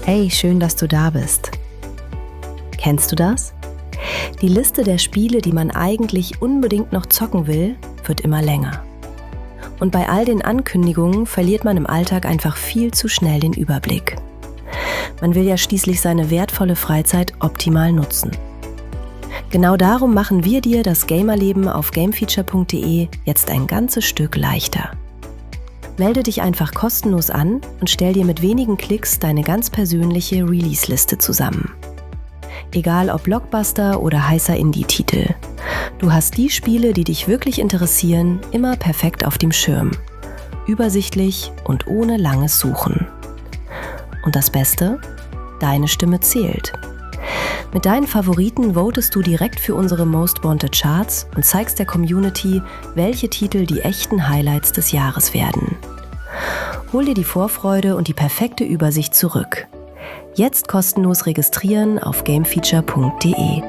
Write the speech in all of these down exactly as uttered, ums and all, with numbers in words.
Hey, schön, dass du da bist. Kennst du das? Die Liste der Spiele, die man eigentlich unbedingt noch zocken will, wird immer länger. Und bei all den Ankündigungen verliert man im Alltag einfach viel zu schnell den Überblick. Man will ja schließlich seine wertvolle Freizeit optimal nutzen. Genau darum machen wir dir das Gamerleben auf gamefeature punkt de jetzt ein ganzes Stück leichter. Melde dich einfach kostenlos an und stell dir mit wenigen Klicks deine ganz persönliche Release-Liste zusammen. Egal ob Blockbuster oder heißer Indie-Titel. Du hast die Spiele, die dich wirklich interessieren, immer perfekt auf dem Schirm. Übersichtlich und ohne langes Suchen. Und das Beste? Deine Stimme zählt. Mit deinen Favoriten votest du direkt für unsere Most Wanted Charts und zeigst der Community, welche Titel die echten Highlights des Jahres werden. Hol dir die Vorfreude und die perfekte Übersicht zurück. Jetzt kostenlos registrieren auf gamefeature punkt de.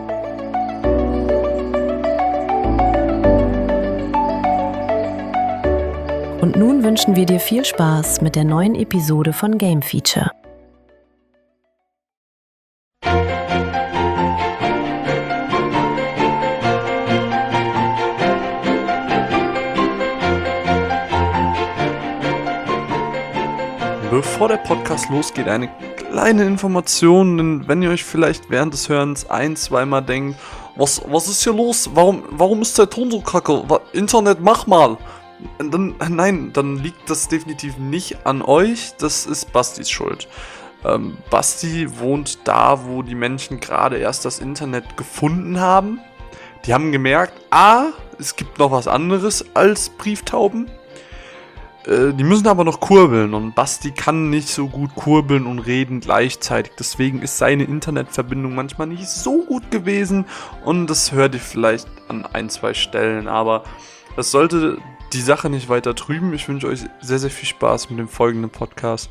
Und nun wünschen wir dir viel Spaß mit der neuen Episode von Game Feature. Bevor der Podcast losgeht, eine kleine Information, denn wenn ihr euch vielleicht während des Hörens ein-, zweimal denkt, was, was ist hier los? Warum, warum ist der Ton so kacke? Internet, mach mal! Dann, nein, dann liegt das definitiv nicht an euch, das ist Bastis Schuld. Ähm, Basti wohnt da, wo die Menschen gerade erst das Internet gefunden haben. Die haben gemerkt, ah, es gibt noch was anderes als Brieftauben. Die müssen aber noch kurbeln und Basti kann nicht so gut kurbeln und reden gleichzeitig. Deswegen ist seine Internetverbindung manchmal nicht so gut gewesen und das hört ihr vielleicht an ein, zwei Stellen. Aber das sollte die Sache nicht weiter trüben. Ich wünsche euch sehr, sehr viel Spaß mit dem folgenden Podcast.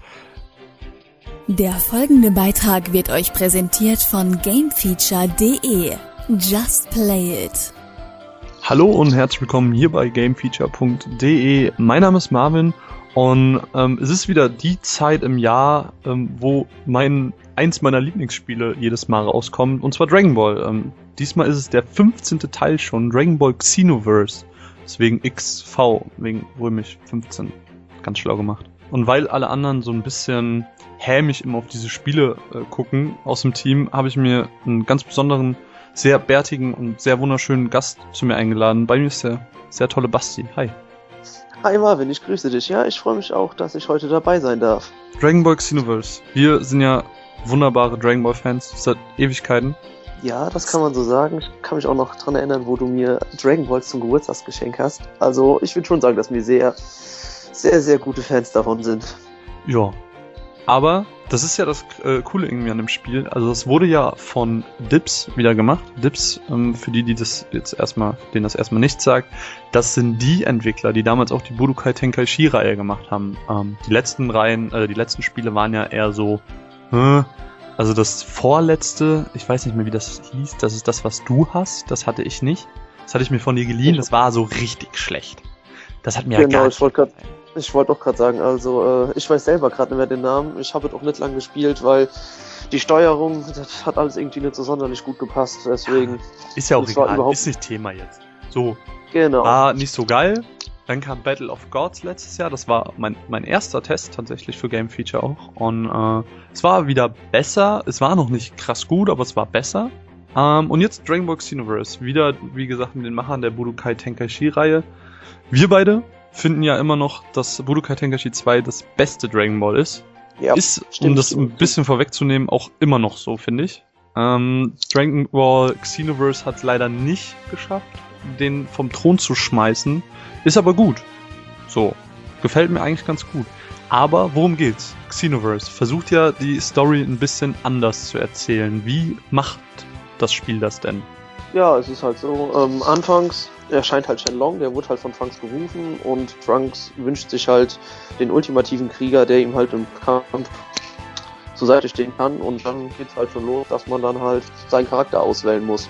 Der folgende Beitrag wird euch präsentiert von gamefeature punkt de. Just play it. Hallo und herzlich willkommen hier bei gamefeature punkt de. Mein Name ist Marvin und ähm, es ist wieder die Zeit im Jahr, ähm, wo mein eins meiner Lieblingsspiele jedes Mal rauskommt, und zwar Dragon Ball. Ähm, diesmal ist es der fünfzehnte Teil schon, Dragon Ball Xenoverse. Deswegen X V, wegen römisch fünfzehn. Ganz schlau gemacht. Und weil alle anderen so ein bisschen hämisch immer auf diese Spiele äh, gucken aus dem Team, habe ich mir einen ganz besonderen, sehr bärtigen und sehr wunderschönen Gast zu mir eingeladen. Bei mir ist der sehr tolle Basti. Hi. Hi Marvin, ich grüße dich. Ja, ich freue mich auch, dass ich heute dabei sein darf. Dragon Ball Xenoverse. Wir sind ja wunderbare Dragon Ball Fans seit Ewigkeiten. Ja, das kann man so sagen. Ich kann mich auch noch daran erinnern, wo du mir Dragon Balls zum Geburtstagsgeschenk hast. Also ich würde schon sagen, dass wir sehr, sehr, sehr gute Fans davon sind. Ja, aber das ist ja das äh, Coole irgendwie an dem Spiel. Also das wurde ja von Dips wieder gemacht. Dips, ähm, für die, die das jetzt erstmal, denen das erstmal nichts sagt, das sind die Entwickler, die damals auch die Budokai Tenkaichi-Reihe gemacht haben. Ähm, die letzten Reihen, äh, die letzten Spiele waren ja eher so, äh, also das vorletzte, ich weiß nicht mehr, wie das hieß, das ist das, was du hast, das hatte ich nicht. Das hatte ich mir von dir geliehen, das war so richtig schlecht. Das hat mir genau, ja gar ich wollte gerade Ich wollte auch gerade sagen, also äh, ich weiß selber gerade nicht mehr den Namen. Ich habe es auch nicht lange gespielt, weil die Steuerung, das hat alles irgendwie nicht so sonderlich gut gepasst. Deswegen ist ja auch das war egal, überhaupt ist nicht Thema jetzt. So, genau. War nicht so geil. Dann kam Battle of Gods letztes Jahr. Das war mein, mein erster Test tatsächlich für Game Feature auch. Und äh, es war wieder besser. Es war noch nicht krass gut, aber es war besser. Ähm, und jetzt Dragon Ball Xenoverse. Wieder, wie gesagt, mit den Machern der Budokai Tenkaichi-Reihe. Wir beide finden ja immer noch, dass Budokai Tenkaichi zwei das beste Dragon Ball ist. Ja, ist, stimmt, um das stimmt. ein bisschen vorwegzunehmen, auch immer noch so, finde ich. Ähm, Dragon Ball Xenoverse hat es leider nicht geschafft, den vom Thron zu schmeißen. Ist aber gut. So. Gefällt mir eigentlich ganz gut. Aber worum geht's? Xenoverse versucht ja die Story ein bisschen anders zu erzählen. Wie macht das Spiel das denn? Ja, es ist halt so, ähm, anfangs erscheint halt Shenlong, der wurde halt von Trunks gerufen und Trunks wünscht sich halt den ultimativen Krieger, der ihm halt im Kampf zur Seite stehen kann, und dann geht's halt schon los, dass man dann halt seinen Charakter auswählen muss.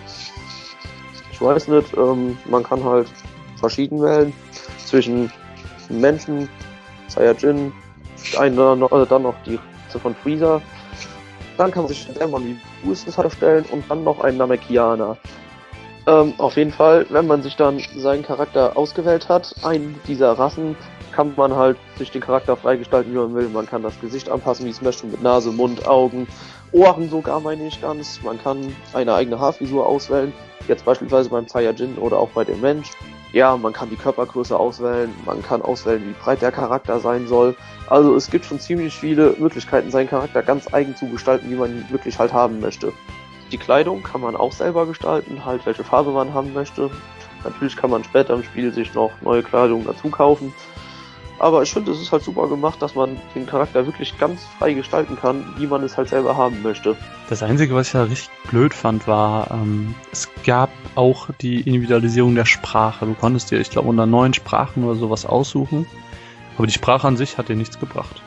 Ich weiß nicht, ähm, man kann halt verschieden wählen zwischen Menschen, Saiyajin, einer, noch, äh, dann noch die Rasse von Freezer Dann kann man sich selber wie Boosters erstellen und dann noch einen Namekianer. Ähm, auf jeden Fall, wenn man sich dann seinen Charakter ausgewählt hat, einen dieser Rassen, kann man halt sich den Charakter freigestalten, wie man will. Man kann das Gesicht anpassen, wie es möchte, mit Nase, Mund, Augen, Ohren sogar, meine ich ganz. Man kann eine eigene Haarfrisur auswählen, jetzt beispielsweise beim Saiyajin oder auch bei dem Mensch. Ja, man kann die Körpergröße auswählen, man kann auswählen, wie breit der Charakter sein soll. Also es gibt schon ziemlich viele Möglichkeiten, seinen Charakter ganz eigen zu gestalten, wie man ihn wirklich halt haben möchte. Die Kleidung kann man auch selber gestalten, halt welche Farbe man haben möchte. Natürlich kann man später im Spiel sich noch neue Kleidung dazu kaufen. Aber ich finde, es ist halt super gemacht, dass man den Charakter wirklich ganz frei gestalten kann, wie man es halt selber haben möchte. Das Einzige, was ich da richtig blöd fand, war, ähm, es gab auch die Individualisierung der Sprache. Du konntest dir, ich glaube, unter neun Sprachen oder sowas aussuchen. Aber die Sprache an sich hat dir nichts gebracht.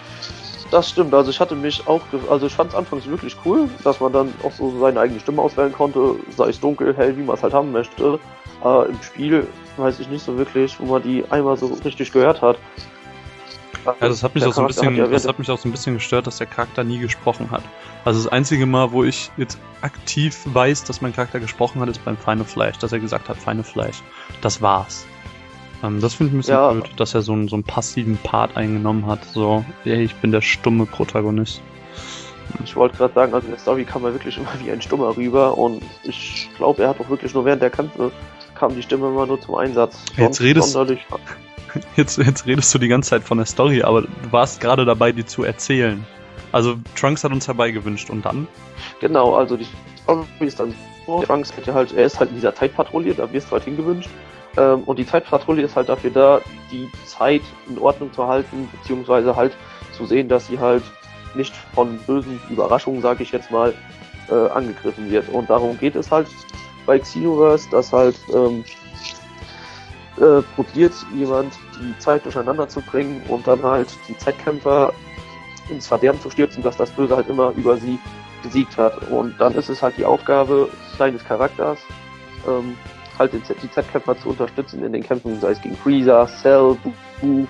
Das stimmt, also ich hatte mich auch, ge- also ich fand es anfangs wirklich cool, dass man dann auch so seine eigene Stimme auswählen konnte, sei es dunkel, hell, wie man es halt haben möchte. Aber im Spiel weiß ich nicht so wirklich, wo man die einmal so richtig gehört hat. Ja, das hat mich Der auch so ein Charakter bisschen, hat ja das während- hat mich auch so ein bisschen gestört, dass der Charakter nie gesprochen hat. Also das einzige Mal, wo ich jetzt aktiv weiß, dass mein Charakter gesprochen hat, ist beim Final Flash, dass er gesagt hat, Final Flash. Das war's. Ähm, das finde ich ein bisschen Ja. blöd, dass er so einen, so einen passiven Part eingenommen hat. So, ey, ich bin der stumme Protagonist. Ich wollte gerade sagen, also in der Story kam er wirklich immer wie ein Stummer rüber und ich glaube, er hat auch wirklich nur während der Kämpfe kam die Stimme immer nur zum Einsatz. Jetzt Sonst redest- sonderlich- Jetzt, jetzt redest du die ganze Zeit von der Story, aber du warst gerade dabei, die zu erzählen. Also Trunks hat uns herbeigewünscht und dann? Genau, also die Story ist dann so, Trunks hat ja halt, er ist halt in dieser Zeitpatrouille, da wirst du halt hingewünscht. Ähm, und die Zeitpatrouille ist halt dafür da, die Zeit in Ordnung zu halten, beziehungsweise halt zu sehen, dass sie halt nicht von bösen Überraschungen, sage ich jetzt mal, äh, angegriffen wird. Und darum geht es halt bei Xenoverse, dass halt ähm, äh, probiert jemand die Zeit durcheinander zu bringen und dann halt die Zeitkämpfer ins Verderben zu stürzen, dass das Böse halt immer über sie besiegt hat. Und dann ist es halt die Aufgabe deines Charakters, ähm, halt den Z- die Z-Kämpfer zu unterstützen in den Kämpfen, sei es gegen Freezer, Cell, Boo,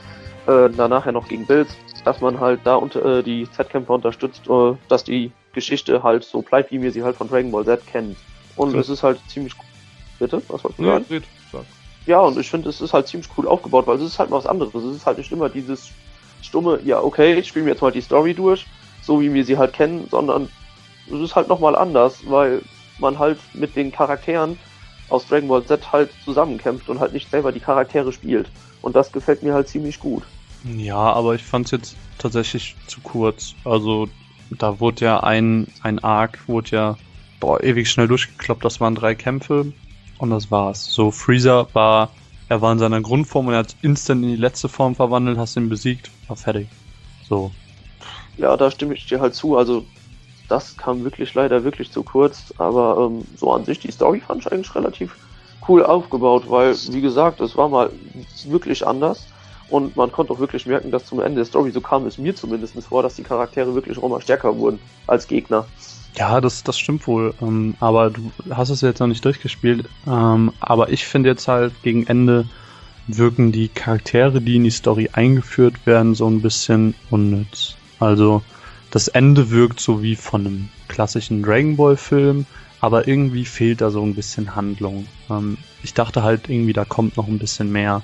äh, dann nachher noch gegen Bills, dass man halt da unter, äh, die Z-Kämpfer unterstützt, äh, dass die Geschichte halt so bleibt, wie wir sie halt von Dragon Ball Z kennen. Und Mhm. es ist halt ziemlich cool. Bitte? Was wolltest du Ja, sagen? red, sag. Ja, und ich finde, es ist halt ziemlich cool aufgebaut, weil es ist halt mal was anderes. Es ist halt nicht immer dieses stumme, ja, okay, ich spiele mir jetzt mal die Story durch, so wie wir sie halt kennen, sondern es ist halt nochmal anders, weil man halt mit den Charakteren aus Dragon Ball Z halt zusammenkämpft und halt nicht selber die Charaktere spielt. Und das gefällt mir halt ziemlich gut. Ja, aber ich fand's jetzt tatsächlich zu kurz. Also da wurde ja ein, ein Arc, wurde ja boah, ewig schnell durchgekloppt, das waren drei Kämpfe und das war's. So, Freezer war, er war in seiner Grundform und er hat instant in die letzte Form verwandelt, hast ihn besiegt, war fertig. So. Ja, da stimme ich dir halt zu. Also das kam wirklich leider wirklich zu kurz, aber ähm, so an sich die Story fand ich eigentlich relativ cool aufgebaut, weil wie gesagt, es war mal wirklich anders und man konnte auch wirklich merken, dass zum Ende der Story, so kam es mir zumindest vor, dass die Charaktere wirklich auch mal stärker wurden als Gegner. Ja, das, das stimmt wohl, ähm, aber du hast es jetzt noch nicht durchgespielt, ähm, aber ich finde jetzt halt gegen Ende wirken die Charaktere, die in die Story eingeführt werden, so ein bisschen unnütz. Also das Ende wirkt so wie von einem klassischen Dragon Ball Film, aber irgendwie fehlt da so ein bisschen Handlung. Ähm, ich dachte halt irgendwie, da kommt noch ein bisschen mehr.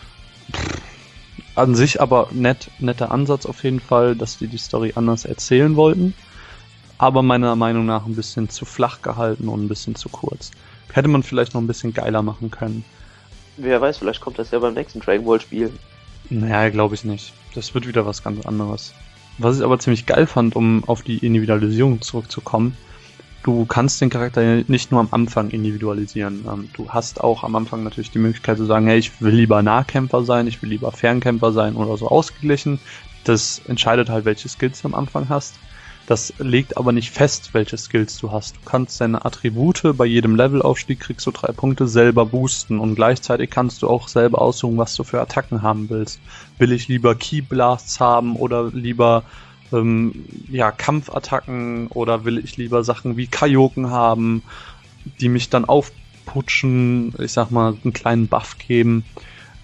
Pff, an sich aber nett, netter Ansatz auf jeden Fall, dass die die Story anders erzählen wollten, aber meiner Meinung nach ein bisschen zu flach gehalten und ein bisschen zu kurz. Hätte man vielleicht noch ein bisschen geiler machen können. Wer weiß, vielleicht kommt das ja beim nächsten Dragon Ball Spiel. Naja, glaube ich nicht. Das wird wieder was ganz anderes. Was ich aber ziemlich geil fand, um auf die Individualisierung zurückzukommen, du kannst den Charakter ja nicht nur am Anfang individualisieren. Ähm, du hast auch am Anfang natürlich die Möglichkeit zu sagen, hey, ich will lieber Nahkämpfer sein, ich will lieber Fernkämpfer sein oder so ausgeglichen. Das entscheidet halt, welche Skills du am Anfang hast. Das legt aber nicht fest, welche Skills du hast. Du kannst deine Attribute bei jedem Levelaufstieg, kriegst du drei Punkte, selber boosten und gleichzeitig kannst du auch selber aussuchen, was du für Attacken haben willst. Will ich lieber Key Blasts haben oder lieber ähm, ja, Kampfattacken oder will ich lieber Sachen wie Kaioken haben, die mich dann aufputschen, ich sag mal, einen kleinen Buff geben.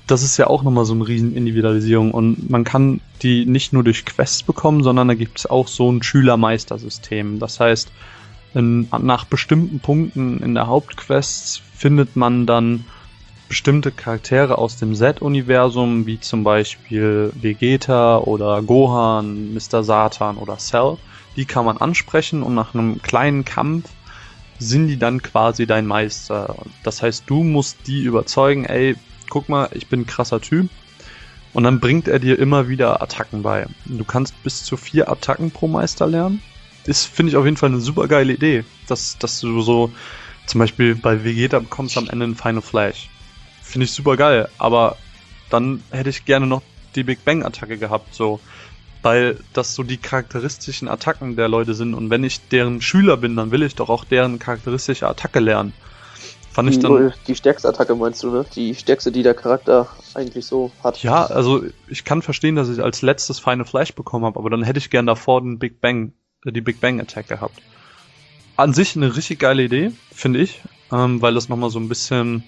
das ist ja auch nochmal so eine riesen Individualisierung und man kann die nicht nur durch Quests bekommen, sondern da gibt es auch so ein Schüler-Meister-System. Das heißt, in, nach bestimmten Punkten in der Hauptquest findet man dann bestimmte Charaktere aus dem Z-Universum, wie zum Beispiel Vegeta oder Gohan, Mister Satan oder Cell. Die kann man ansprechen und nach einem kleinen Kampf sind die dann quasi dein Meister. Das heißt, du musst die überzeugen, ey, guck mal, ich bin ein krasser Typ. Und dann bringt er dir immer wieder Attacken bei. Du kannst bis zu vier Attacken pro Meister lernen. Das finde ich auf jeden Fall eine super geile Idee. Dass, dass du so, zum Beispiel bei Vegeta bekommst du am Ende einen Final Flash. Finde ich super geil. Aber dann hätte ich gerne noch die Big Bang Attacke gehabt, so. Weil das so die charakteristischen Attacken der Leute sind. Und wenn ich deren Schüler bin, dann will ich doch auch deren charakteristische Attacke lernen. Fand ich dann... Die stärkste Attacke meinst du, ne? Die stärkste, die der Charakter eigentlich so hat. Ja, also ich kann verstehen, dass ich als letztes Final Flash bekommen habe, aber dann hätte ich gern davor den Big Bang, die Big Bang Attack gehabt. An sich eine richtig geile Idee, finde ich, ähm, weil das nochmal so ein bisschen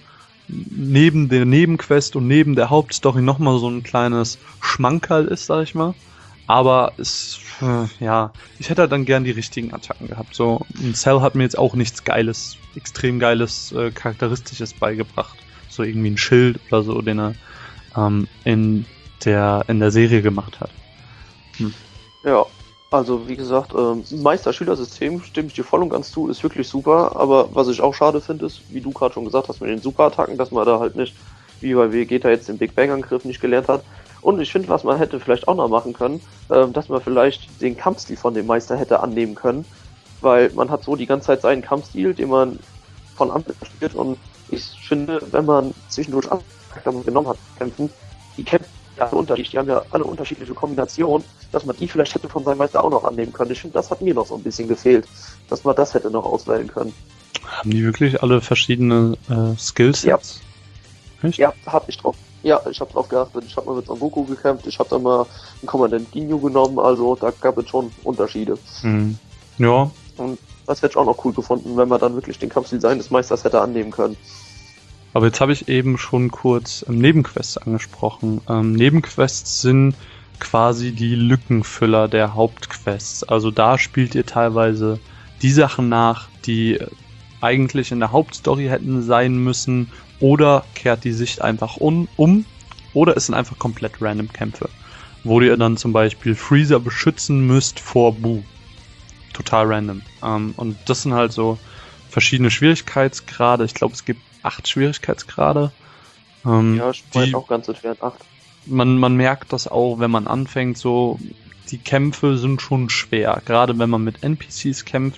neben der Nebenquest und neben der Hauptstory nochmal so ein kleines Schmankerl ist, sag ich mal. Aber es, äh, ja, ich hätte halt dann gern die richtigen Attacken gehabt. So, und Cell hat mir jetzt auch nichts Geiles, extrem Geiles, äh, Charakteristisches beigebracht. So irgendwie ein Schild oder so, den er ähm, in der in der Serie gemacht hat. Hm. Ja, also wie gesagt, ähm, Meister-Schüler-System, stimme ich dir voll und ganz zu, ist wirklich super. Aber was ich auch schade finde, ist, wie du gerade schon gesagt hast, mit den Super-Attacken, dass man da halt nicht, wie bei Vegeta jetzt den Big Bang-Angriff nicht gelernt hat. Und ich finde, was man hätte vielleicht auch noch machen können, äh, dass man vielleicht den Kampfstil von dem Meister hätte annehmen können, weil man hat so die ganze Zeit seinen Kampfstil, den man von Anfang an spielt, und ich finde, wenn man zwischendurch Charakter genommen hat, kämpfen, die kämpfen ja alle unterschiedlich, die haben ja alle unterschiedliche Kombinationen, dass man die vielleicht hätte von seinem Meister auch noch annehmen können. Ich finde, das hat mir noch so ein bisschen gefehlt, dass man das hätte noch auswählen können. Haben die wirklich alle verschiedene äh, Skillsets? Ja. Echt? Ja, hab ich drauf. Ja, ich habe drauf geachtet. Ich habe mal mit Son Goku gekämpft, ich habe dann mal einen Kommandant Ginyu genommen, also da gab es schon Unterschiede. Hm. Ja. Und das hätte ich auch noch cool gefunden, wenn man dann wirklich den Kampfstil seines Meisters hätte annehmen können. Aber jetzt habe ich eben schon kurz ähm, Nebenquests angesprochen. Ähm, Nebenquests sind quasi die Lückenfüller der Hauptquests. Also da spielt ihr teilweise die Sachen nach, die eigentlich in der Hauptstory hätten sein müssen, oder kehrt die Sicht einfach un- um, oder es sind einfach komplett random Kämpfe, wo ihr dann zum Beispiel Freezer beschützen müsst vor Boo. Total random. Ähm, und das sind halt so verschiedene Schwierigkeitsgrade. Ich glaube, es gibt acht Schwierigkeitsgrade. Ähm, Ja, ich meine die, auch ganz entfernt acht. man, man merkt das auch, wenn man anfängt, so, die Kämpfe sind schon schwer. Gerade wenn man mit N P Cs kämpft,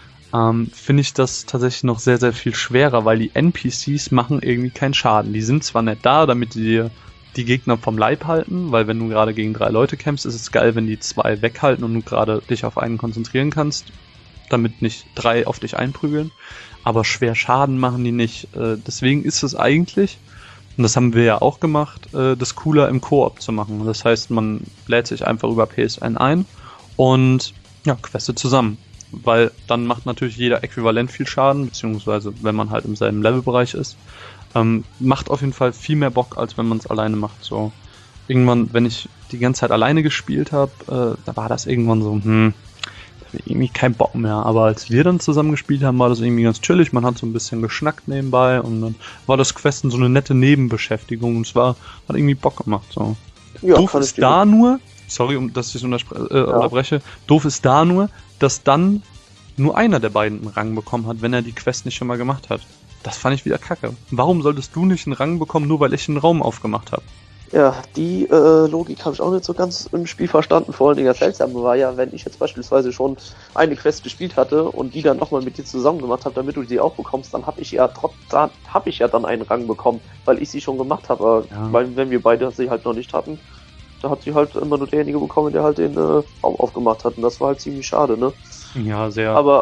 ähm, finde ich das tatsächlich noch sehr, sehr viel schwerer, weil die N P Cs machen irgendwie keinen Schaden. Die sind zwar nicht da, damit die dir die Gegner vom Leib halten, weil wenn du gerade gegen drei Leute kämpfst, ist es geil, wenn die zwei weghalten und du gerade dich auf einen konzentrieren kannst, damit nicht drei auf dich einprügeln. Aber schwer Schaden machen die nicht. Äh, deswegen ist es eigentlich, und das haben wir ja auch gemacht, äh, das cooler im Koop zu machen. Das heißt, man lädt sich einfach über P S N ein und ja, questet zusammen. Weil dann macht natürlich jeder äquivalent viel Schaden, beziehungsweise wenn man halt im selben Levelbereich ist. Ähm, macht auf jeden Fall viel mehr Bock, als wenn man es alleine macht. So irgendwann, wenn ich die ganze Zeit alleine gespielt habe, äh, da war das irgendwann so, hm, irgendwie kein Bock mehr. Aber als wir dann zusammen gespielt haben, war das irgendwie ganz chillig. Man hat so ein bisschen geschnackt nebenbei und dann war das Questen so eine nette Nebenbeschäftigung und es war, hat irgendwie Bock gemacht. So. Ja, Doof kann ist ich dir da nur, sorry, um, dass ich es unterspre- äh, Ja. unterbreche, doof ist da nur, dass dann nur einer der beiden einen Rang bekommen hat, wenn er die Quest nicht schon mal gemacht hat. Das fand ich wieder kacke. Warum solltest du nicht einen Rang bekommen, nur weil ich einen Raum aufgemacht habe? Ja, die äh, Logik habe ich auch nicht so ganz im Spiel verstanden. Vor allen Dingen das Seltsame war ja, wenn ich jetzt beispielsweise schon eine Quest gespielt hatte und die dann nochmal mit dir zusammen gemacht habe, damit du sie auch bekommst, dann habe ich ja trotz, da habe ich ja dann einen Rang bekommen, weil ich sie schon gemacht habe. Ja. Weil wenn wir beide sie halt noch nicht hatten, da hat sie halt immer nur derjenige bekommen, der halt den äh, Raum aufgemacht hat. Und das war halt ziemlich schade, ne? Ja, sehr. Aber,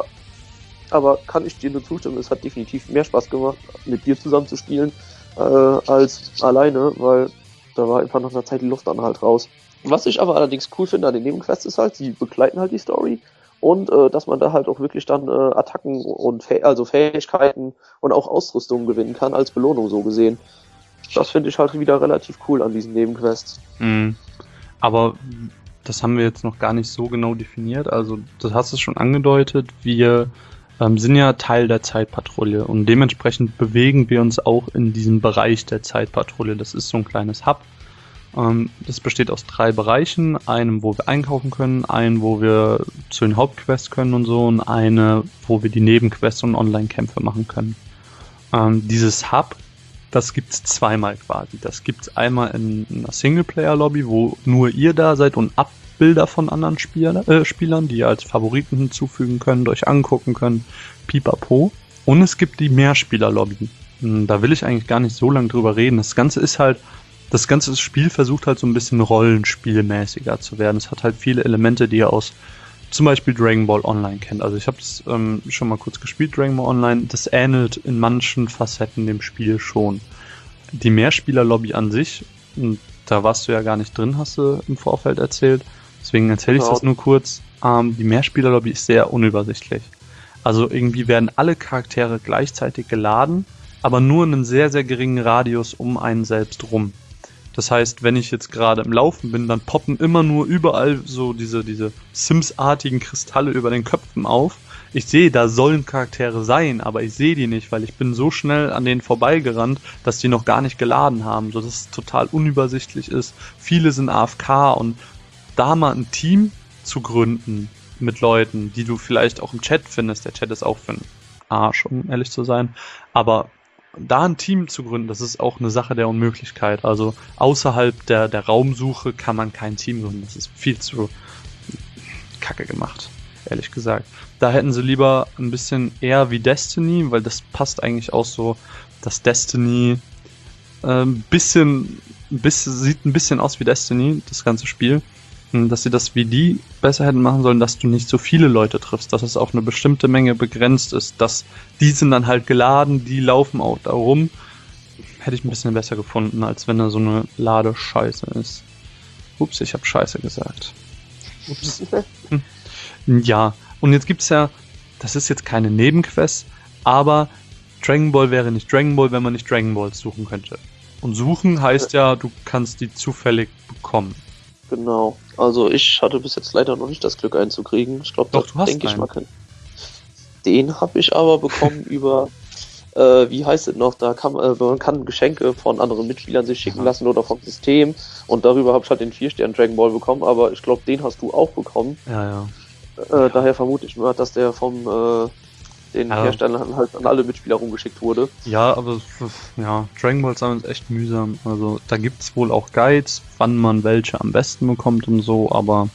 aber kann ich dir nur zustimmen, es hat definitiv mehr Spaß gemacht, mit dir zusammen zu spielen, äh, als alleine, weil da war einfach nach einer Zeit die Luft dann halt raus. Was ich aber allerdings cool finde an den Nebenquests ist halt, sie begleiten halt die Story und äh, dass man da halt auch wirklich dann äh, Attacken und Fäh- also Fähigkeiten und auch Ausrüstung gewinnen kann als Belohnung so gesehen. das finde ich halt wieder relativ cool an diesen Nebenquests. Mhm. Aber das haben wir jetzt noch gar nicht so genau definiert. Also, das hast du schon angedeutet. Wir ähm, sind ja Teil der Zeitpatrouille und dementsprechend bewegen wir uns auch in diesem Bereich der Zeitpatrouille. Das ist so ein kleines Hub. Ähm, das besteht aus drei Bereichen. Einem, wo wir einkaufen können, einen, wo wir zu den Hauptquests können und so, und eine, wo wir die Nebenquests und Online-Kämpfe machen können. Ähm, dieses Hub, das gibt's zweimal quasi. Das gibt's einmal in, in einer Singleplayer-Lobby, wo nur ihr da seid und Abbilder von anderen Spieler, äh, Spielern, die ihr als Favoriten hinzufügen könnt, euch angucken könnt, pipapo. Und es gibt die Mehrspieler-Lobby. Da will ich eigentlich gar nicht so lange drüber reden. Das Ganze ist halt, das ganze Spiel versucht halt so ein bisschen rollenspielmäßiger zu werden. Es hat halt viele Elemente, die ihr aus zum Beispiel Dragon Ball Online kennt. Also ich habe es ähm, schon mal kurz gespielt, Dragon Ball Online. Das ähnelt in manchen Facetten dem Spiel schon. Die Mehrspieler-Lobby an sich, und da warst du ja gar nicht drin, hast du im Vorfeld erzählt. Deswegen erzähle ich Ja. das nur kurz. Ähm, die Mehrspieler-Lobby ist sehr unübersichtlich. Also irgendwie werden alle Charaktere gleichzeitig geladen, aber nur in einem sehr, sehr geringen Radius um einen selbst rum. Das heißt, wenn ich jetzt gerade im Laufen bin, dann poppen immer nur überall so diese, diese Sims-artigen Kristalle über den Köpfen auf. Ich sehe, da sollen Charaktere sein, aber ich sehe die nicht, weil ich bin so schnell an denen vorbeigerannt, dass die noch gar nicht geladen haben, sodass es total unübersichtlich ist. Viele sind A F K, und da mal ein Team zu gründen mit Leuten, die du vielleicht auch im Chat findest, der Chat ist auch für einen Arsch, um ehrlich zu sein, aber da ein Team zu gründen, das ist auch eine Sache der Unmöglichkeit. Also außerhalb der, der Raumsuche kann man kein Team gründen. Das ist viel zu kacke gemacht, ehrlich gesagt. Da hätten sie lieber ein bisschen eher wie Destiny, weil das passt eigentlich auch so, dass Destiny äh, ein bisschen, ein bisschen sieht ein bisschen aus wie Destiny, das ganze Spiel. Dass sie das wie die besser hätten machen sollen, dass du nicht so viele Leute triffst, dass es auf eine bestimmte Menge begrenzt ist, dass die sind dann halt geladen, die laufen auch da rum. Hätte ich ein bisschen besser gefunden, als wenn da so eine Ladescheiße ist. Ups, ich habe Scheiße gesagt. Ups. Hm. Ja, und jetzt gibt's ja, das ist jetzt keine Nebenquest, aber Dragon Ball wäre nicht Dragon Ball, wenn man nicht Dragon Balls suchen könnte. Und suchen heißt ja, du kannst die zufällig bekommen. Genau. Also ich hatte bis jetzt leider noch nicht das Glück einzukriegen. Ich glaube, Doch, du hast denke ich einen. mal. Kann. Den habe ich aber bekommen über, äh, wie heißt es noch, da kann äh, man kann Geschenke von anderen Mitspielern sich schicken Ja. lassen oder vom System, und darüber habe ich halt den vier Stern Dragon Ball bekommen, aber ich glaube, den hast du auch bekommen. Ja, ja. Äh, daher vermute ich mal, dass der vom äh, den Ja. Herstellern halt an alle Mitspieler rumgeschickt wurde. Ja, aber ja, Dragon Ball sammeln ist echt mühsam. Also da gibt's wohl auch Guides, wann man welche am besten bekommt und so, aber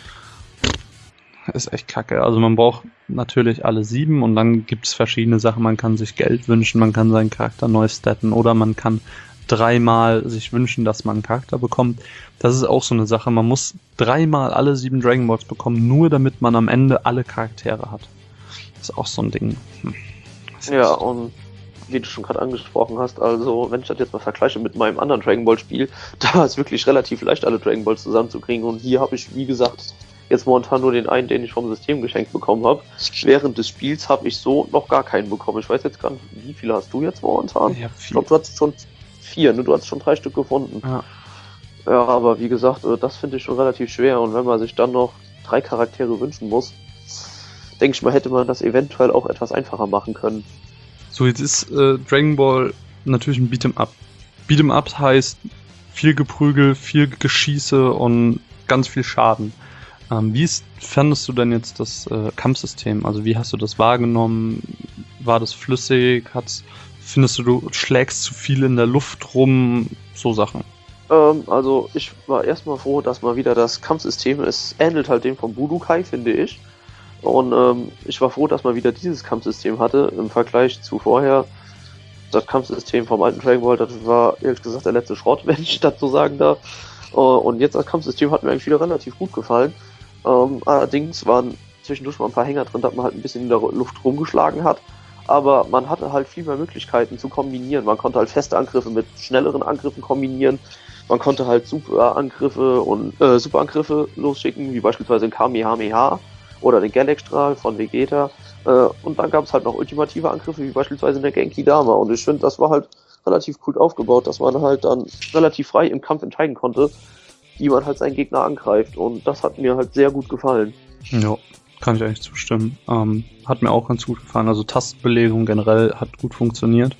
ist echt kacke. Also man braucht natürlich alle sieben, und dann gibt's verschiedene Sachen. Man kann sich Geld wünschen, man kann seinen Charakter neu statten, oder man kann dreimal sich wünschen, dass man einen Charakter bekommt. Das ist auch so eine Sache. Man muss dreimal alle sieben Dragon Balls bekommen, nur damit man am Ende alle Charaktere hat. Das ist auch so ein Ding. Hm. Ja, und wie du schon gerade angesprochen hast, also wenn ich das jetzt mal vergleiche mit meinem anderen Dragon Ball Spiel, da war es wirklich relativ leicht, alle Dragon Balls zusammenzukriegen, und hier habe ich, wie gesagt, jetzt momentan nur den einen, den ich vom System geschenkt bekommen habe. Während des Spiels habe ich so noch gar keinen bekommen. Ich weiß jetzt gar nicht, wie viele hast du jetzt momentan? Ja, Ich glaube, du hast schon vier, ne? Du hast schon drei Stück gefunden. Ja. Ja, aber wie gesagt, äh, das finde ich schon relativ schwer, und wenn man sich dann noch drei Charaktere wünschen muss, denke ich mal, hätte man das eventuell auch etwas einfacher machen können. So, jetzt ist äh, Dragon Ball natürlich ein Beat'em Up. Beat'em Up heißt viel Geprügel, viel Geschieße und ganz viel Schaden. Ähm, wie ist, fandest du denn jetzt das äh, Kampfsystem? Also wie hast du das wahrgenommen? War das flüssig? Hat's, findest du, du schlägst zu viel in der Luft rum? So Sachen. Ähm, also ich war erstmal froh, dass mal wieder das Kampfsystem, es ähnelt halt dem von Budokai, finde ich. Und ähm, ich war froh, dass man wieder dieses Kampfsystem hatte, im Vergleich zu vorher. Das Kampfsystem vom alten Dragon Ball, das war ehrlich gesagt der letzte Schrott, wenn ich das so sagen darf. Äh, und jetzt das Kampfsystem hat mir eigentlich wieder relativ gut gefallen. Ähm, allerdings waren zwischendurch mal ein paar Hänger drin, dass man halt ein bisschen in der Luft rumgeschlagen hat. Aber man hatte halt viel mehr Möglichkeiten zu kombinieren. Man konnte halt feste Angriffe mit schnelleren Angriffen kombinieren. Man konnte halt super Angriffe und äh, Super Angriffe losschicken, wie beispielsweise den Kamehameha oder den Galaxstrahl von Vegeta. Äh, und dann gab es halt noch ultimative Angriffe, wie beispielsweise der Genki Dama. Und ich finde, das war halt relativ cool aufgebaut, dass man halt dann relativ frei im Kampf entscheiden konnte, wie man halt seinen Gegner angreift. Und das hat mir halt sehr gut gefallen. Ja, kann ich eigentlich zustimmen. Ähm, hat mir auch ganz gut gefallen. Also Tastenbelegung generell hat gut funktioniert.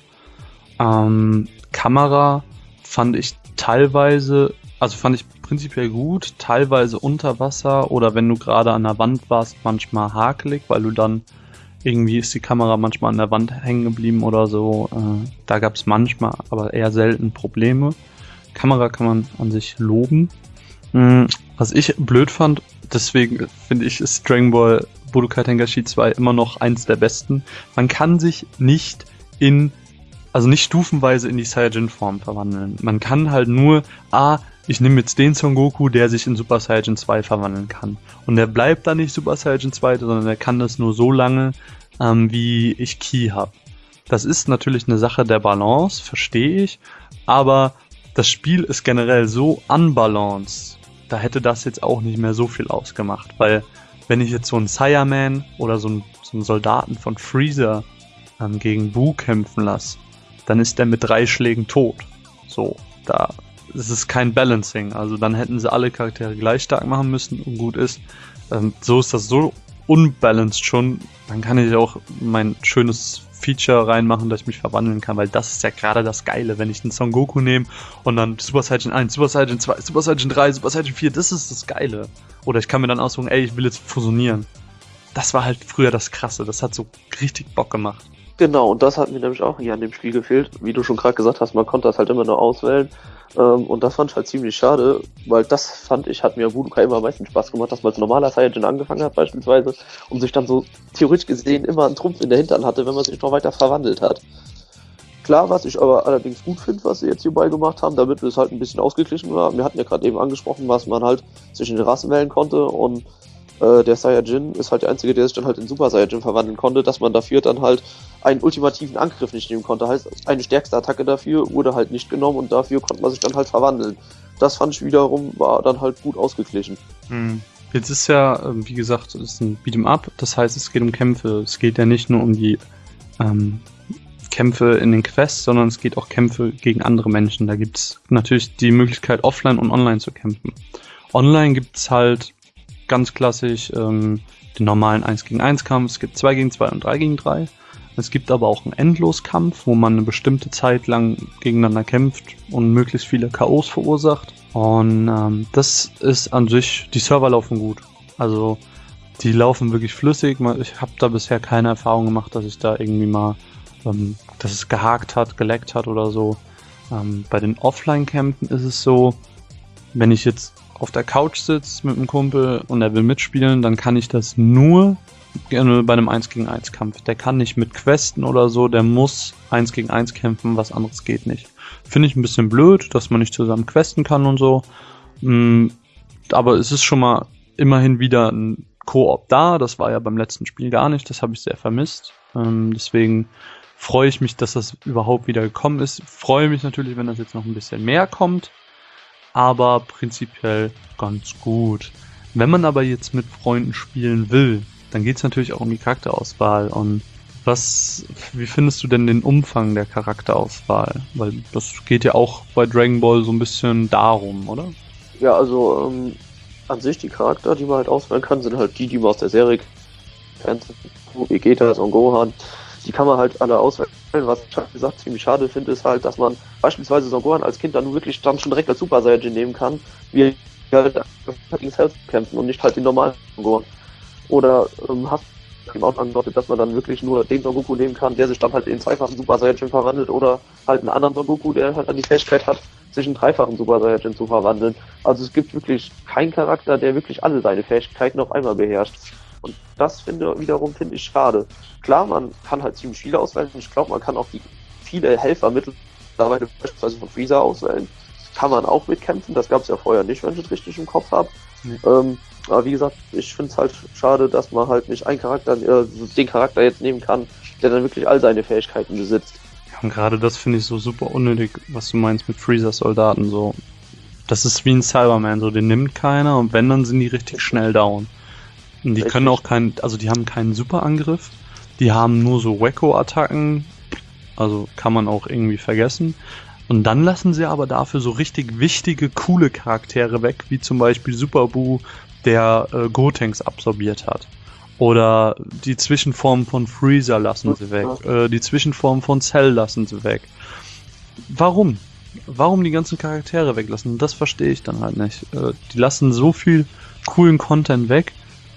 Ähm, Kamera fand ich teilweise, also fand ich prinzipiell gut, teilweise unter Wasser oder wenn du gerade an der Wand warst, manchmal hakelig, weil du dann irgendwie ist die Kamera manchmal an der Wand hängen geblieben oder so. Äh, da gab es manchmal, aber eher selten Probleme. Kamera kann man an sich loben. Mhm, was ich blöd fand, deswegen finde ich, ist Dragon Ball Budokai Tenkaichi zwei immer noch eins der besten. Man kann sich nicht in, also nicht stufenweise in die Saiyajin-Form verwandeln. Man kann halt nur, ah, ich nehme jetzt den Son Goku, der sich in Super Saiyajin zwei verwandeln kann. Und der bleibt dann nicht Super Saiyajin zwei, sondern der kann das nur so lange, ähm, wie ich Ki habe. Das ist natürlich eine Sache der Balance, verstehe ich, aber das Spiel ist generell so unbalanced, da hätte das jetzt auch nicht mehr so viel ausgemacht, weil wenn ich jetzt so einen Saiyaman oder so einen, so einen Soldaten von Freezer ähm, gegen Buu kämpfen lasse, dann ist der mit drei Schlägen tot. So, da es ist kein Balancing, also dann hätten sie alle Charaktere gleich stark machen müssen und gut ist. Ähm, so ist das so unbalanced schon, dann kann ich auch mein schönes Feature reinmachen, dass ich mich verwandeln kann, weil das ist ja gerade das Geile, wenn ich den Son Goku nehme und dann Super Saiyajin eins, Super Saiyajin zwei, Super Saiyajin drei, Super Saiyajin vier, das ist das Geile. Oder ich kann mir dann aussuchen, ey, ich will jetzt fusionieren. Das war halt früher das Krasse, das hat so richtig Bock gemacht. Genau, und das hat mir nämlich auch hier an dem Spiel gefehlt. Wie du schon gerade gesagt hast, man konnte das halt immer nur auswählen. Ähm, und das fand ich halt ziemlich schade, weil das fand ich, hat mir Budokai immer am meisten Spaß gemacht, dass man als normaler Saiyajin angefangen hat beispielsweise und sich dann so theoretisch gesehen immer einen Trumpf in der Hintern hatte, wenn man sich noch weiter verwandelt hat. Klar, was ich aber allerdings gut finde, was sie jetzt hierbei gemacht haben, damit es halt ein bisschen ausgeglichen war. Wir hatten ja gerade eben angesprochen, was man halt zwischen den Rassen wählen konnte und äh, der Saiyajin ist halt der einzige, der sich dann halt in Super Saiyajin verwandeln konnte, dass man dafür dann halt einen ultimativen Angriff nicht nehmen konnte. Heißt, eine stärkste Attacke dafür wurde halt nicht genommen und dafür konnte man sich dann halt verwandeln. Das fand ich wiederum, war dann halt gut ausgeglichen. Hm. Jetzt ist ja, wie gesagt, es ist ein Beat'em Up, das heißt, es geht um Kämpfe. Es geht ja nicht nur um die ähm, Kämpfe in den Quests, sondern es geht auch Kämpfe gegen andere Menschen. Da gibt es natürlich die Möglichkeit, offline und online zu kämpfen. Online gibt es halt ganz klassisch ähm, den normalen eins gegen eins Kampf, es gibt zwei gegen zwei und drei gegen drei. Es gibt aber auch einen Endloskampf, wo man eine bestimmte Zeit lang gegeneinander kämpft und möglichst viele K Os verursacht. Und ähm, das ist an sich, die Server laufen gut. Also die laufen wirklich flüssig. Ich habe da bisher keine Erfahrung gemacht, dass ich da irgendwie mal, ähm, dass es gehakt hat, geleckt hat oder so. Ähm, bei den Offline-Kämpfen ist es so, wenn ich jetzt auf der Couch sitze mit einem Kumpel und er will mitspielen, dann kann ich das nur gerne bei einem eins gegen eins Kampf. Der kann nicht mit Questen oder so, der muss eins gegen eins kämpfen, was anderes geht nicht. Finde ich ein bisschen blöd, dass man nicht zusammen questen kann und so. Aber es ist schon mal immerhin wieder ein Koop da, das war ja beim letzten Spiel gar nicht, das habe ich sehr vermisst. Deswegen freue ich mich, dass das überhaupt wieder gekommen ist. Freue mich natürlich, wenn das jetzt noch ein bisschen mehr kommt, aber prinzipiell ganz gut. Wenn man aber jetzt mit Freunden spielen will, dann geht es natürlich auch um die Charakterauswahl. Und was, wie findest du denn den Umfang der Charakterauswahl? Weil das geht ja auch bei Dragon Ball so ein bisschen darum, oder? Ja, also ähm, an sich die Charakter, die man halt auswählen kann, sind halt die, die man aus der Serie kennt. Vegeta, Son Gohan. Die kann man halt alle auswählen. Was ich halt gesagt ziemlich schade finde, ist halt, dass man beispielsweise Son Gohan als Kind dann wirklich dann schon direkt als Super Saiyajin nehmen kann, wie halt gegen Selbst kämpfen und nicht halt den normalen Son Gohan. Oder ähm, hast du ihm auch angedeutet, dass man dann wirklich nur den Son Goku nehmen kann, der sich dann halt in zweifachen Super Saiyajin verwandelt, oder halt einen anderen Son Goku, der halt dann die Fähigkeit hat, sich in dreifachen Super Saiyajin zu verwandeln. Also es gibt wirklich keinen Charakter, der wirklich alle seine Fähigkeiten auf einmal beherrscht. Und das finde wiederum finde ich schade. Klar, man kann halt ziemlich viele auswählen. Ich glaube, man kann auch die viele Helfer mittlerweile beispielsweise von Freezer auswählen. Kann man auch mitkämpfen. Das gab es ja vorher nicht, wenn ich es richtig im Kopf habe. Nee. Ähm, aber wie gesagt, ich finde es halt schade, dass man halt nicht einen Charakter, äh, den Charakter jetzt nehmen kann, der dann wirklich all seine Fähigkeiten besitzt. Ja, und gerade das finde ich so super unnötig, was du meinst mit Freezers Soldaten. So, das ist wie ein Cyberman, so den nimmt keiner und wenn, dann sind die richtig schnell down. Und die richtig. Können auch keinen, also die haben keinen Superangriff, die haben nur so Wacko-Attacken, Also kann man auch irgendwie vergessen. Und dann lassen sie aber dafür so richtig wichtige, coole Charaktere weg, wie zum Beispiel Super Buu, der äh, Gotenks absorbiert hat. Oder die Zwischenform von Freezer lassen sie weg. Äh, die Zwischenform von Cell lassen sie weg. Warum? Warum die ganzen Charaktere weglassen? Das verstehe ich dann halt nicht. Äh, die lassen so viel coolen Content weg,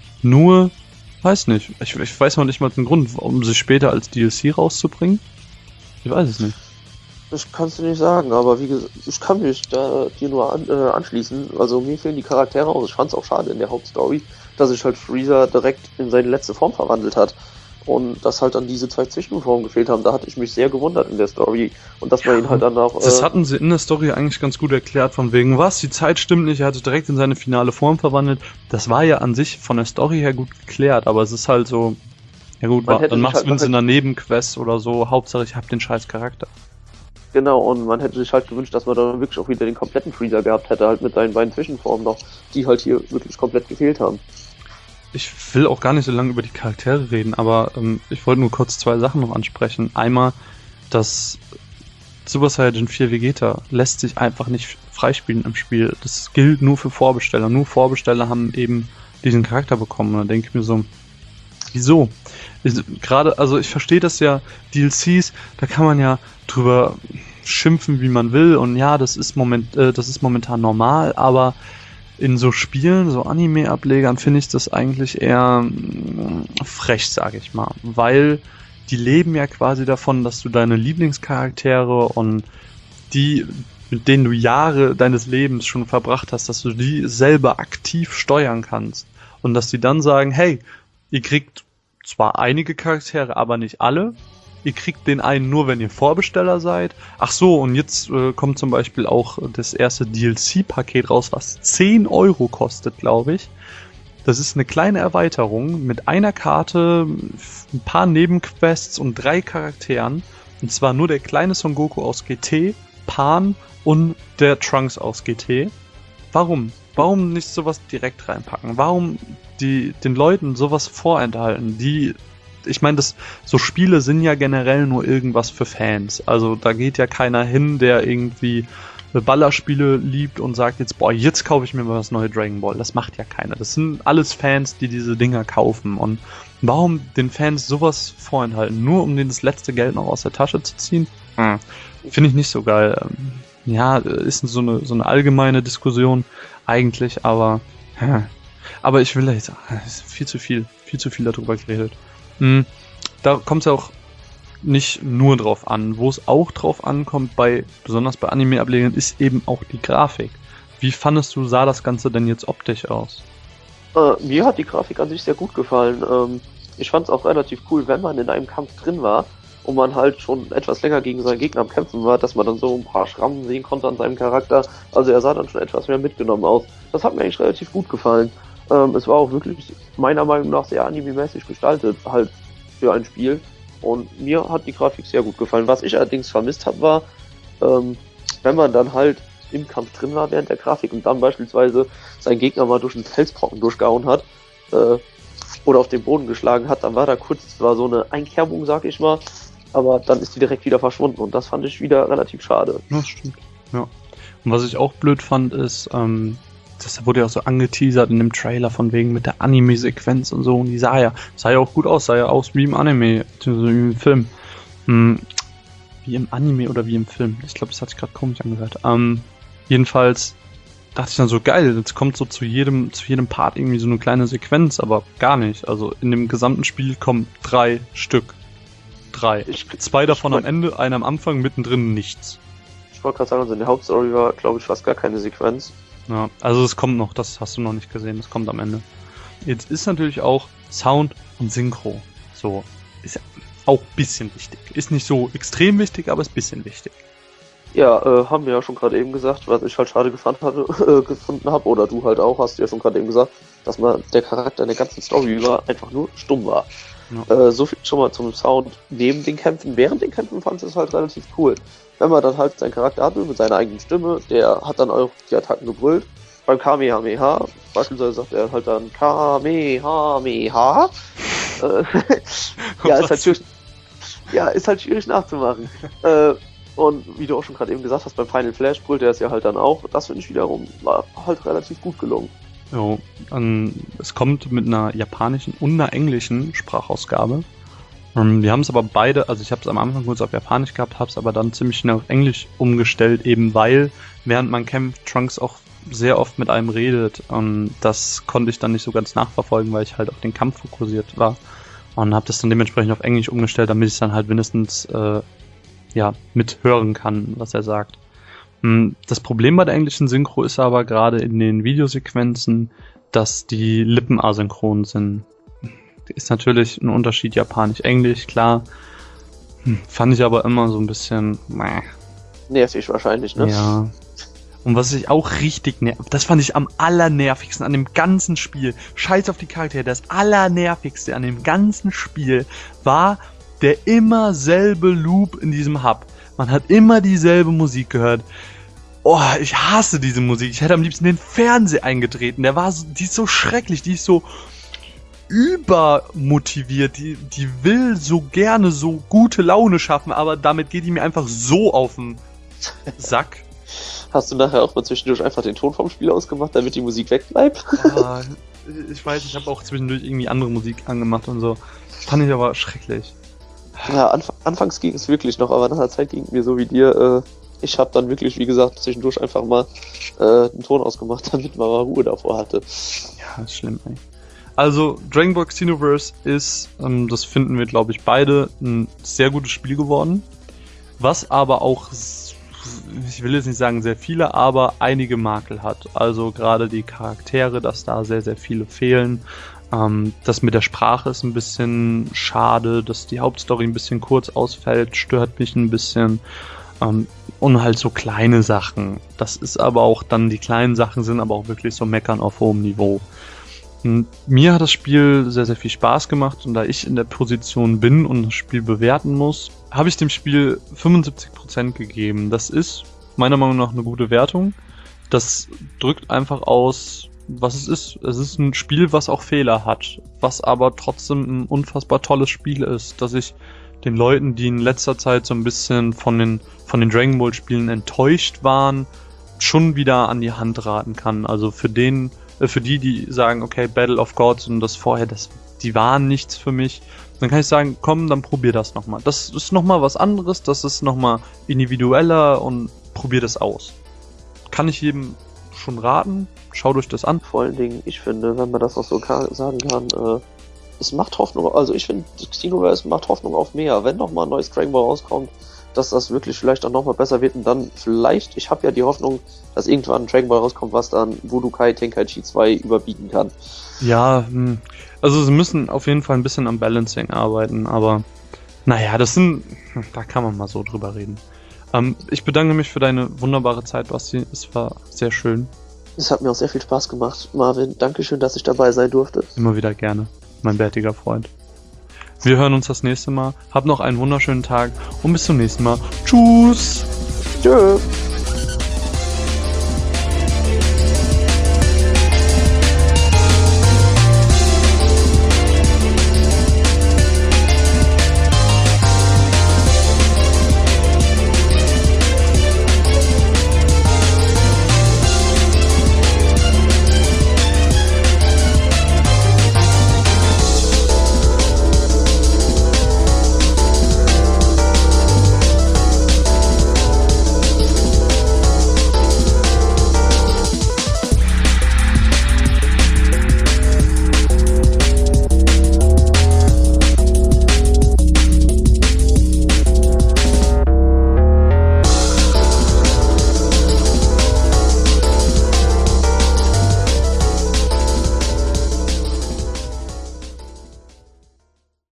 nur, weiß nicht, ich, ich weiß noch nicht mal den Grund, um sie später als D L C rauszubringen. Ich weiß es nicht. Das kannst du nicht sagen, aber wie gesagt, ich kann mich da dir nur an, äh, anschließen. Also mir fehlen die Charaktere aus. Ich fand es auch schade in der Hauptstory, dass sich halt Freezer direkt in seine letzte Form verwandelt hat. Und dass halt dann diese zwei Zwischenformen gefehlt haben. Da hatte ich mich sehr gewundert in der Story. Und dass man ja, ihn halt dann auch... Äh, das hatten sie in der Story eigentlich ganz gut erklärt, von wegen, was, die Zeit stimmt nicht, er hat sich direkt in seine finale Form verwandelt. Das war ja an sich von der Story her gut geklärt, aber es ist halt so, ja gut, war, dann machst du halt in einer Nebenquest oder so, Hauptsache ich hab den scheiß Charakter. Genau, und man hätte sich halt gewünscht, dass man dann wirklich auch wieder den kompletten Freezer gehabt hätte, halt mit seinen beiden Zwischenformen noch, die halt hier wirklich komplett gefehlt haben. Ich will auch gar nicht so lange über die Charaktere reden, aber ähm, ich wollte nur kurz zwei Sachen noch ansprechen. Einmal, dass Super Saiyajin vier Vegeta lässt sich einfach nicht freispielen im Spiel. Das gilt nur für Vorbesteller. Nur Vorbesteller haben eben diesen Charakter bekommen. Und da denke ich mir so, wieso? Gerade, also ich verstehe das ja, D L Cs, da kann man ja drüber schimpfen, wie man will. Und ja, das ist moment, äh, das ist momentan normal, aber in so Spielen, so Anime-Ablegern finde ich das eigentlich eher mh, frech, sage ich mal. Weil die leben ja quasi davon, dass du deine Lieblingscharaktere und die, mit denen du Jahre deines Lebens schon verbracht hast, dass du die selber aktiv steuern kannst. Und dass die dann sagen, hey, ihr kriegt zwar einige Charaktere, aber nicht alle. Ihr kriegt den einen nur, wenn ihr Vorbesteller seid. Ach so, und jetzt äh, kommt zum Beispiel auch das erste D L C-Paket raus, was zehn Euro kostet, glaube ich. Das ist eine kleine Erweiterung mit einer Karte, ein paar Nebenquests und drei Charakteren. Und zwar nur der kleine Son Goku aus G T, Pan und der Trunks aus G T. Warum? Warum nicht sowas direkt reinpacken? Warum die den Leuten sowas vorenthalten? Die, ich meine, das so Spiele sind ja generell nur irgendwas für Fans. Also da geht ja keiner hin, der irgendwie Ballerspiele liebt und sagt jetzt, boah, jetzt kaufe ich mir mal das neue Dragon Ball. Das macht ja keiner. Das sind alles Fans, die diese Dinger kaufen. Und warum den Fans sowas vorenthalten? Nur um denen das letzte Geld noch aus der Tasche zu ziehen? Hm. Finde ich nicht so geil. Ja, ist so eine, so eine allgemeine Diskussion eigentlich, aber ja. Aber ich will da jetzt, es ist viel zu viel, viel zu viel darüber geredet. Hm. Da kommt es ja auch nicht nur drauf an. Wo es auch drauf ankommt, bei besonders bei Anime-Ablegern, ist eben auch die Grafik. Wie fandest du, sah das Ganze denn jetzt optisch aus? Äh, mir hat die Grafik an sich sehr gut gefallen. Ähm, ich fand es auch relativ cool, wenn man in einem Kampf drin war und man halt schon etwas länger gegen seinen Gegner am Kämpfen war, dass man dann so ein paar Schrammen sehen konnte an seinem Charakter. Also er sah dann schon etwas mehr mitgenommen aus. Das hat mir eigentlich relativ gut gefallen. Ähm, es war auch wirklich meiner Meinung nach sehr anime-mäßig gestaltet, halt für ein Spiel. Und mir hat die Grafik sehr gut gefallen. Was ich allerdings vermisst habe, war, ähm, wenn man dann halt im Kampf drin war während der Grafik und dann beispielsweise seinen Gegner mal durch einen Felsbrocken durchgehauen hat, äh, oder auf den Boden geschlagen hat, dann war da kurz zwar so eine Einkerbung, sag ich mal, aber dann ist die direkt wieder verschwunden und das fand ich wieder relativ schade. Das stimmt, ja. Und was ich auch blöd fand, ist, ähm, das wurde ja auch so angeteasert in dem Trailer von wegen mit der Anime-Sequenz und so. Und die sah ja, sah ja auch gut aus, sah ja aus wie im Anime, beziehungsweise wie im Film. Hm, wie im Anime oder wie im Film. Ich glaube, das hat sich gerade komisch angehört. Ähm, jedenfalls dachte ich dann so, geil, jetzt kommt so zu jedem, zu jedem Part irgendwie so eine kleine Sequenz, aber gar nicht. Also in dem gesamten Spiel kommen drei Stück. Drei. Ich, Zwei davon am Ende, einer am Anfang, mittendrin nichts. Ich wollte gerade sagen, also in der Hauptstory war, glaube ich, fast gar keine Sequenz. Ja, also es kommt noch, das hast du noch nicht gesehen, das kommt am Ende. Jetzt ist natürlich auch Sound und Synchro. So, ist ja auch ein bisschen wichtig. Ist nicht so extrem wichtig, aber ist ein bisschen wichtig. Ja, äh, haben wir ja schon gerade eben gesagt, was ich halt schade gefand hatte, äh, gefunden habe, oder du halt auch, hast du ja schon gerade eben gesagt, dass man der Charakter in der ganzen Story über einfach nur stumm war. Ja. Äh, so viel schon mal zum Sound neben den Kämpfen. Während den Kämpfen fand ich es halt relativ cool. Wenn man dann halt seinen Charakter hatte mit seiner eigenen Stimme, der hat dann auch die Attacken gebrüllt. Beim Kamehameha, beispielsweise sagt er halt dann Kamehameha. äh, ja, ist natürlich, Ja, ist halt schwierig nachzumachen. äh, und wie du auch schon gerade eben gesagt hast, beim Final Flash brüllt er es ja halt dann auch. Das finde ich wiederum, war halt relativ gut gelungen. Jo, ähm, es kommt mit einer japanischen und einer englischen Sprachausgabe. Ähm, wir haben es aber beide, also ich habe es am Anfang kurz auf Japanisch gehabt, habe es aber dann ziemlich schnell auf Englisch umgestellt, eben weil, während man kämpft, Trunks auch sehr oft mit einem redet. Und das konnte ich dann nicht so ganz nachverfolgen, weil ich halt auf den Kampf fokussiert war. Und habe das dann dementsprechend auf Englisch umgestellt, damit ich es dann halt mindestens äh, ja, mithören kann, was er sagt. Das Problem bei der englischen Synchro ist aber gerade in den Videosequenzen, dass die Lippen asynchron sind. Ist natürlich ein Unterschied Japanisch-Englisch, klar. Hm, fand ich aber immer so ein bisschen... Mäh. Nervig wahrscheinlich, ne? Ja. Und was ich auch richtig nervig... Das fand ich am allernervigsten an dem ganzen Spiel. Scheiß auf die Charaktere. Das allernervigste an dem ganzen Spiel war der immer selbe Loop in diesem Hub. Man hat immer dieselbe Musik gehört. Oh, ich hasse diese Musik. Ich hätte am liebsten den Fernseher eingetreten. Der war so, die ist so schrecklich, die ist so übermotiviert. Die, die will so gerne so gute Laune schaffen, aber damit geht die mir einfach so auf den Sack. Hast du nachher auch mal zwischendurch einfach den Ton vom Spiel ausgemacht, damit die Musik wegbleibt? Ah, ich weiß, ich habe auch zwischendurch irgendwie andere Musik angemacht und so. Fand ich aber schrecklich. Ja, anf- anfangs ging es wirklich noch, aber nach einer Zeit ging es mir so wie dir. Äh, ich habe dann wirklich, wie gesagt, zwischendurch einfach mal äh, den Ton ausgemacht, damit man mal Ruhe davor hatte. Ja, ist schlimm, ey. Also, Dragon Ball Xenoverse ist, ähm, das finden wir, glaube ich, beide, ein sehr gutes Spiel geworden. Was aber auch, ich will jetzt nicht sagen sehr viele, aber einige Makel hat. Also gerade die Charaktere, dass da sehr, sehr viele fehlen. Ähm, das mit der Sprache ist ein bisschen schade, dass die Hauptstory ein bisschen kurz ausfällt, stört mich ein bisschen. Ähm, und halt so kleine Sachen. Das ist aber auch dann, die kleinen Sachen sind aber auch wirklich so Meckern auf hohem Niveau. Und mir hat das Spiel sehr, sehr viel Spaß gemacht und da ich in der Position bin und das Spiel bewerten muss, habe ich dem Spiel fünfundsiebzig Prozent gegeben. Das ist meiner Meinung nach eine gute Wertung. Das drückt einfach aus, was es ist. Es ist ein Spiel, was auch Fehler hat, was aber trotzdem ein unfassbar tolles Spiel ist, dass ich den Leuten, die in letzter Zeit so ein bisschen von den, von den Dragon Ball Spielen enttäuscht waren, schon wieder an die Hand raten kann. Also für den, äh, für die, die sagen, okay, Battle of Gods und das vorher, das, die waren nichts für mich, dann kann ich sagen, komm, dann probier das nochmal. Das ist nochmal was anderes, das ist nochmal individueller und probier das aus. Kann ich jedem schon raten, schaut euch das an. Vor allen Dingen, ich finde, wenn man das auch so ka- sagen kann, äh, es macht Hoffnung, also ich finde, Xenoverse macht Hoffnung auf mehr. Wenn nochmal ein neues Dragon Ball rauskommt, dass das wirklich vielleicht auch nochmal besser wird und dann vielleicht, ich habe ja die Hoffnung, dass irgendwann ein Dragon Ball rauskommt, was dann Budokai Tenkaichi zwei überbieten kann. Ja, also sie müssen auf jeden Fall ein bisschen am Balancing arbeiten, aber naja, das sind, da kann man mal so drüber reden. Ähm, ich bedanke mich für deine wunderbare Zeit, Basti, es war sehr schön. Es hat mir auch sehr viel Spaß gemacht, Marvin. Dankeschön, dass ich dabei sein durfte. Immer wieder gerne, mein bärtiger Freund. Wir hören uns das nächste Mal. Habt noch einen wunderschönen Tag und bis zum nächsten Mal. Tschüss! Tschüss!